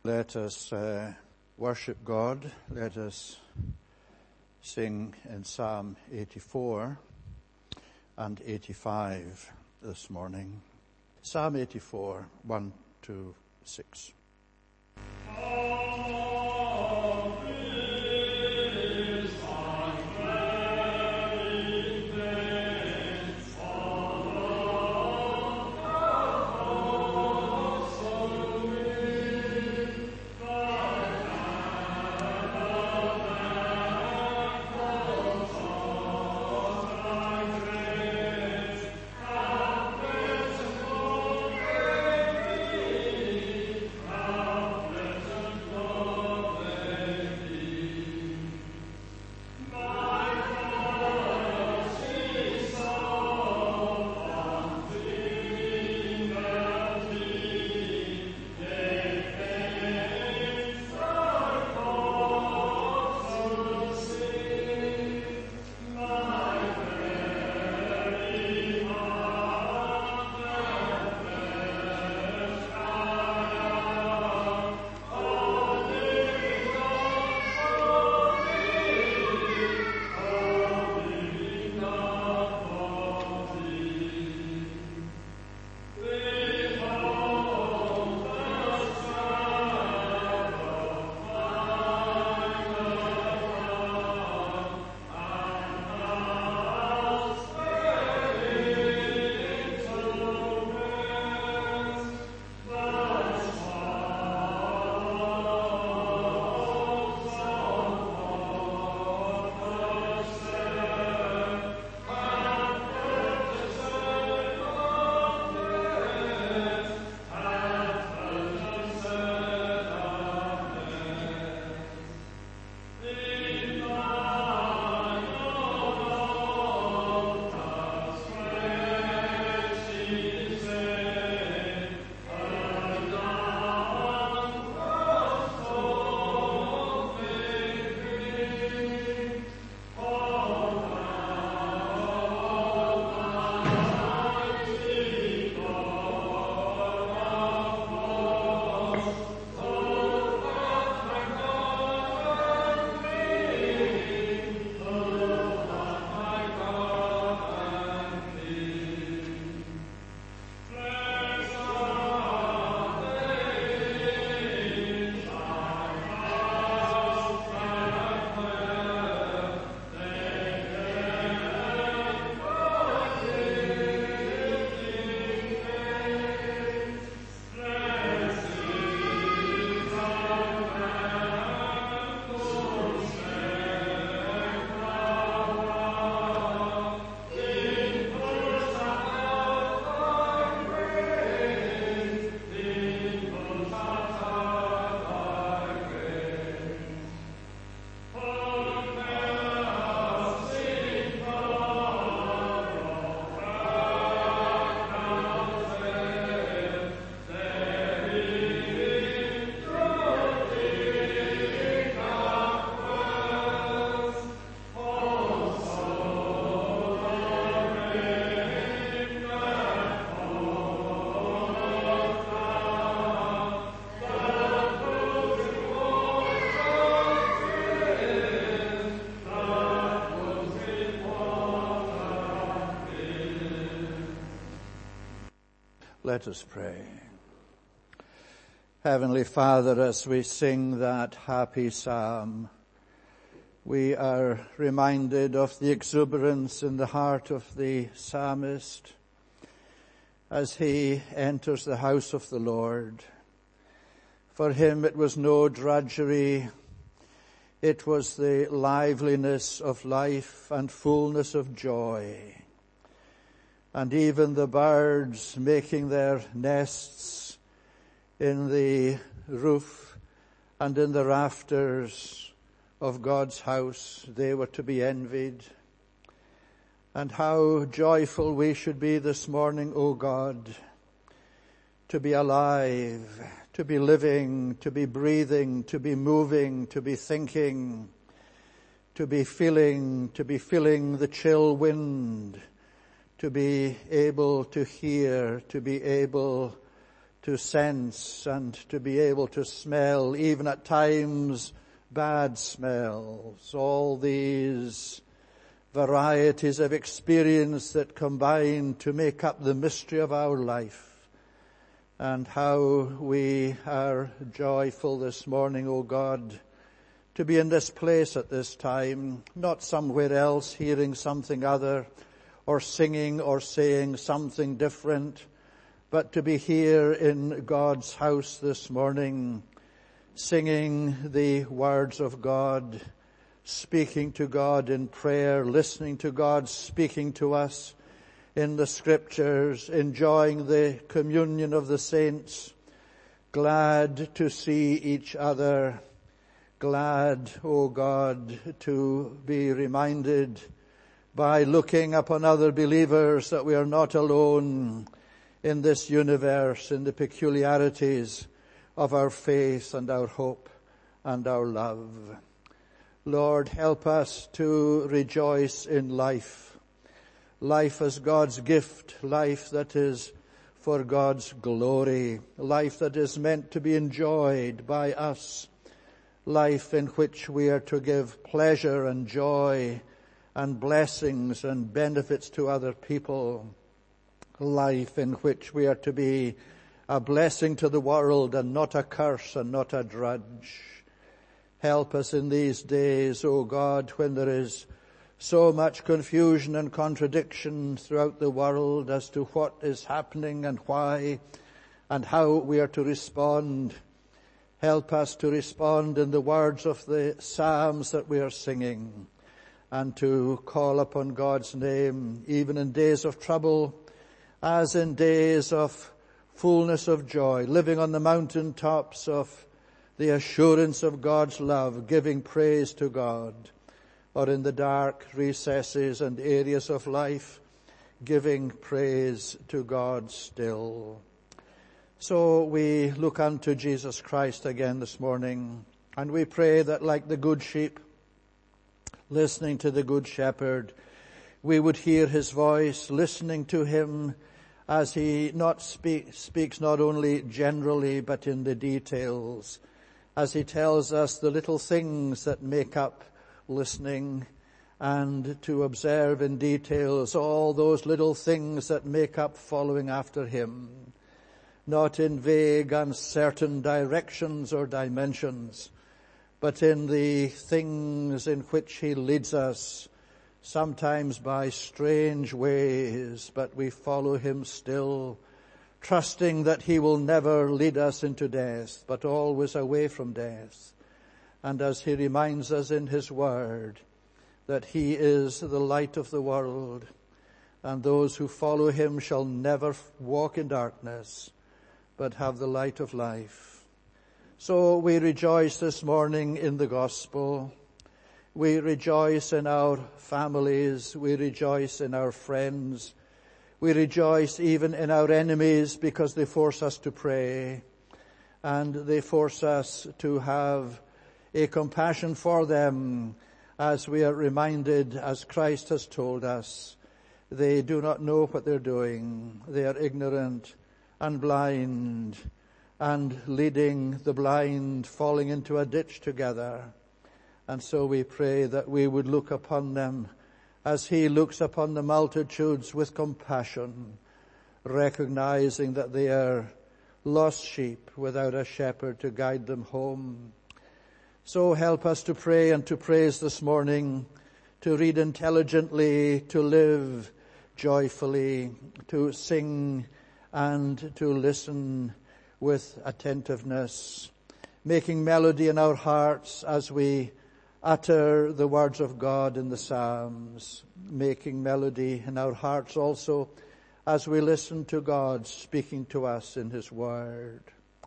Let us worship God. Let us sing in Psalm 84 and 85 this morning. Psalm 84, 1 to 6. Let us pray. Heavenly Father, as we sing that happy psalm, we are reminded of the exuberance in the heart of the psalmist as he enters the house of the Lord. For him it was no drudgery, it was the liveliness of life and fullness of joy. And even the birds making their nests in the roof and in the rafters of God's house, they were to be envied. And how joyful we should be this morning, O God, to be alive, to be living, to be breathing, to be moving, to be thinking, to be feeling the chill wind, to be able to hear, to be able to sense and to be able to smell, even at times bad smells. All these varieties of experience that combine to make up the mystery of our life. And how we are joyful this morning, O God, to be in this place at this time, not somewhere else hearing something other, or singing or saying something different, but to be here in God's house this morning, singing the words of God, speaking to God in prayer, listening to God speaking to us in the Scriptures, enjoying the communion of the saints, glad to see each other, glad, O God, to be reminded by looking upon other believers that we are not alone in this universe, in the peculiarities of our faith and our hope and our love. Lord, help us to rejoice in life. Life as God's gift, life that is for God's glory, life that is meant to be enjoyed by us, life in which we are to give pleasure and joy and blessings and benefits to other people, life in which we are to be a blessing to the world and not a curse and not a drudge. Help us in these days, O God, when there is so much confusion and contradiction throughout the world as to what is happening and why and how we are to respond. Help us to respond in the words of the Psalms that we are singing and to call upon God's name even in days of trouble as in days of fullness of joy, living on the mountaintops of the assurance of God's love, giving praise to God, or in the dark recesses and areas of life, giving praise to God still. So we look unto Jesus Christ again this morning, and we pray that like the good sheep, listening to the good shepherd, we would hear his voice, listening to him as he speaks not only generally but in the details, as he tells us the little things that make up listening, and to observe in details all those little things that make up following after him, not in vague, uncertain directions or dimensions, but in the things in which he leads us, sometimes by strange ways, but we follow him still, trusting that he will never lead us into death, but always away from death. And as he reminds us in his word that he is the light of the world, and those who follow him shall never walk in darkness, but have the light of life. So we rejoice this morning in the gospel. We rejoice in our families. We rejoice in our friends. We rejoice even in our enemies because they force us to pray, and they force us to have a compassion for them, as we are reminded, as Christ has told us, they do not know what they're doing. They are ignorant and blind, and leading the blind, falling into a ditch together. And so we pray that we would look upon them as he looks upon the multitudes with compassion, recognizing that they are lost sheep without a shepherd to guide them home. So help us to pray and to praise this morning, to read intelligently, to live joyfully, to sing and to listen with attentiveness, making melody in our hearts as we utter the words of God in the Psalms, making melody in our hearts also as we listen to God speaking to us in his word.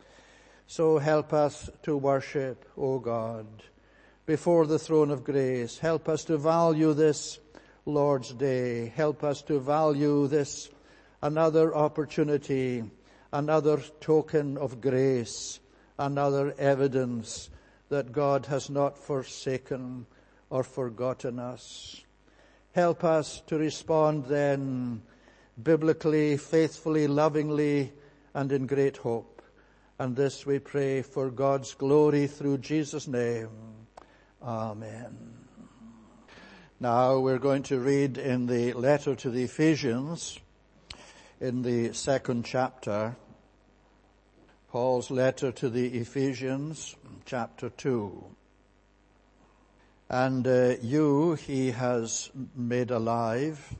So help us to worship, O God, before the throne of grace. Help us to value this Lord's Day. Help us to value this another opportunity, another token of grace, another evidence that God has not forsaken or forgotten us. Help us to respond then biblically, faithfully, lovingly, and in great hope. And this we pray for God's glory through Jesus' name. Amen. Now we're going to read in the letter to the Ephesians, in the 2nd chapter, Paul's letter to the Ephesians, chapter 2. And you he has made alive,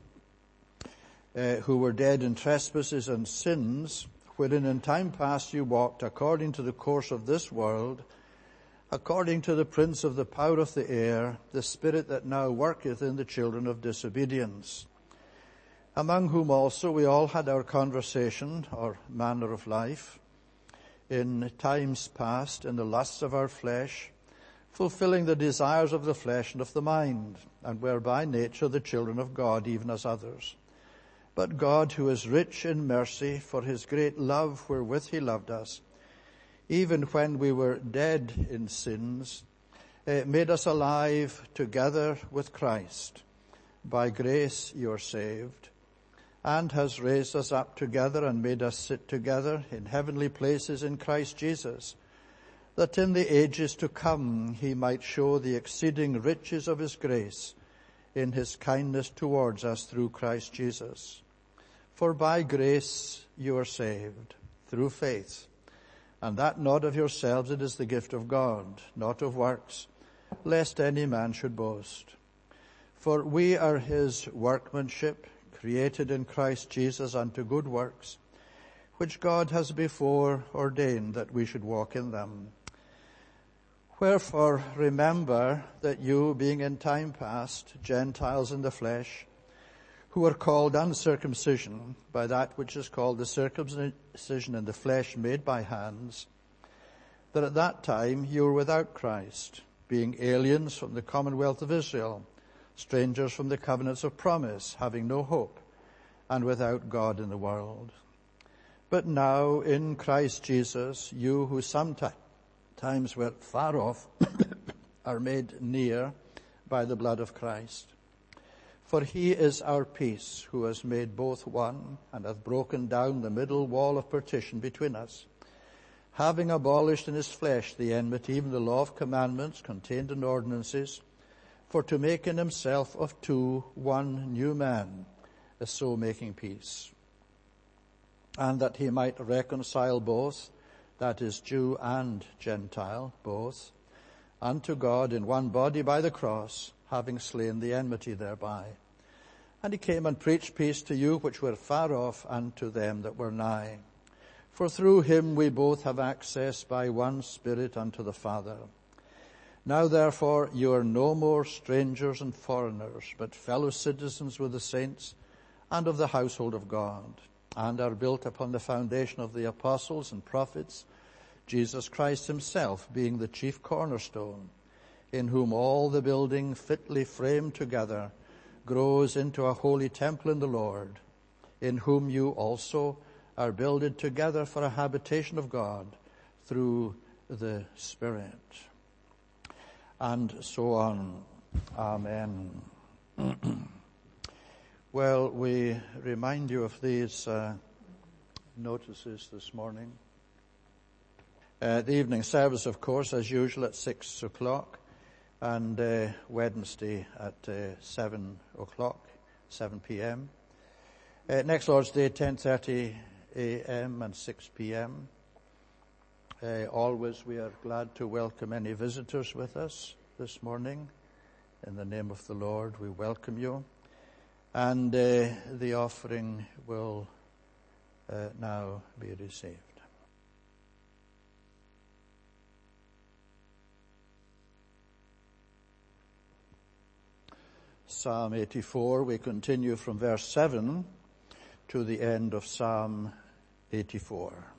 who were dead in trespasses and sins, wherein in time past you walked according to the course of this world, according to the prince of the power of the air, the spirit that now worketh in the children of disobedience, among whom also we all had our conversation, or manner of life, in times past, in the lusts of our flesh, fulfilling the desires of the flesh and of the mind, and were by nature the children of God, even as others. But God, who is rich in mercy, for his great love wherewith he loved us, even when we were dead in sins, made us alive together with Christ. By grace you are saved, and has raised us up together and made us sit together in heavenly places in Christ Jesus, that in the ages to come he might show the exceeding riches of his grace in his kindness towards us through Christ Jesus. For by grace you are saved, through faith, and that not of yourselves, it is the gift of God, not of works, lest any man should boast. For we are his workmanship, created in Christ Jesus unto good works, which God has before ordained that we should walk in them. Wherefore remember that you, being in time past Gentiles in the flesh, who are called uncircumcision by that which is called the circumcision in the flesh made by hands, that at that time you were without Christ, being aliens from the commonwealth of Israel, strangers from the covenants of promise, having no hope, and without God in the world. But now in Christ Jesus, you who sometimes were far off are made near by the blood of Christ. For he is our peace, who has made both one, and hath broken down the middle wall of partition between us, having abolished in his flesh the enmity, even the law of commandments contained in ordinances, for to make in himself of two one new man, so making peace. And that he might reconcile both, that is Jew and Gentile, both, unto God in one body by the cross, having slain the enmity thereby. And he came and preached peace to you which were far off, and to them that were nigh. For through him we both have access by one Spirit unto the Father. Now therefore you are no more strangers and foreigners, but fellow citizens with the saints and of the household of God, and are built upon the foundation of the apostles and prophets, Jesus Christ himself being the chief cornerstone, in whom all the building fitly framed together grows into a holy temple in the Lord, in whom you also are builded together for a habitation of God through the Spirit. And so on. Amen. Well, we remind you of these notices this morning. The evening service, of course, as usual at 6 o'clock, and Wednesday at 7 o'clock, 7 p.m. Next Lord's Day, 10:30 a.m. and 6 p.m. Always we are glad to welcome any visitors with us this morning. In the name of the Lord, we welcome you. And the offering will now be received. Psalm 84, we continue from verse 7 to the end of Psalm 84.